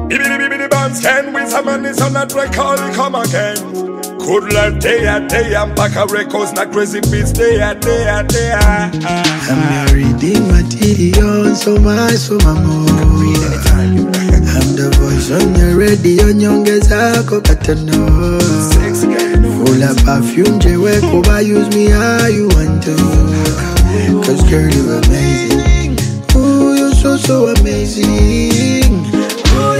Bibbidi bands can with some man is on that record, come again. Could let day and back a records, not crazy beats day. I'm reading material, so much more. I'm the voice on the radio, youngest I could know. Full of perfume, J-Way, Koba, use me how you want to. Cause girl, you're amazing. Oh, you're so amazing. Oh,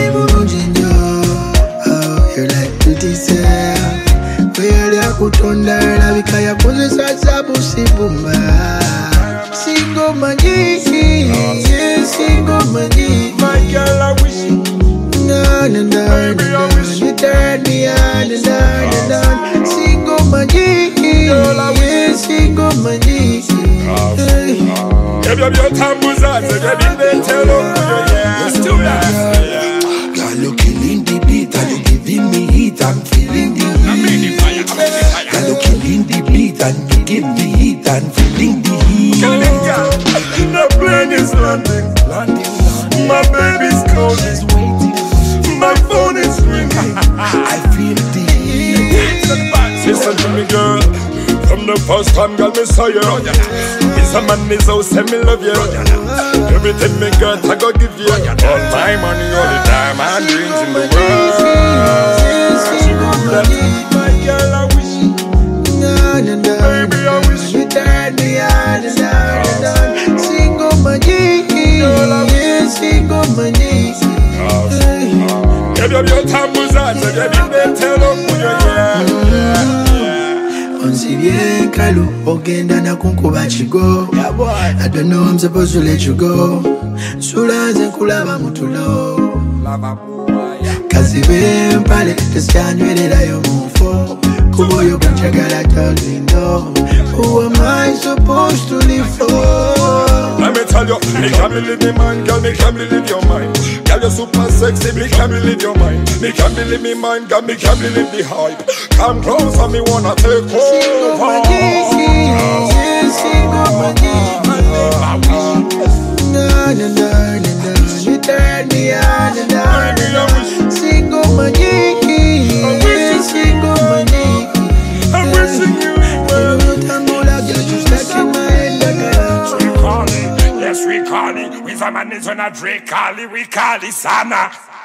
you're like pretty sad. Where they could under la vikaya pose sabu sibumba. Single money, single money. My girl, I wish you. Baby, I wish you turn me on and on. Single money, single money. Give up your tambours and get in there, tell them let's do that. Girl, you killing the beat and you giving me heat. I'm feeling the heat. Girl, you killing the beat and you give me heat. I'm feeling the heat. The plane is landing. My baby's calling. My phone is ringing. I feel the heat. Listen to me, girl. From the first time, girl, me saw you. It's a man, is so say me love you. Everything me got, I go give you. All my money, all the time, and dreams in the world. My girl, I wish. Baby, I wish you turn me on and on. Single money, single money. Give up your tambours and get in there, tell them who you are. Onsi bien kalu, ogenda na kunkuba chigo. I don't know I'm supposed to let you go. Sula zenkulaba mutulo. Kazibe mpale, tesyanywelera yo mufo. Kubo yo kunchagala tolindo. Who am I supposed to live for? Let me tell you, me can't believe me mind, girl, me can't believe your mind. Girl, you're super sexy, me can't believe your mind. Me can't believe me mind, girl, me can't believe the hype. Come closer, me wanna take over. You turn me on and on. Single money, single money. I'm wishing you well. Yes, we call it. With a man is on a Drake, we call it Sana.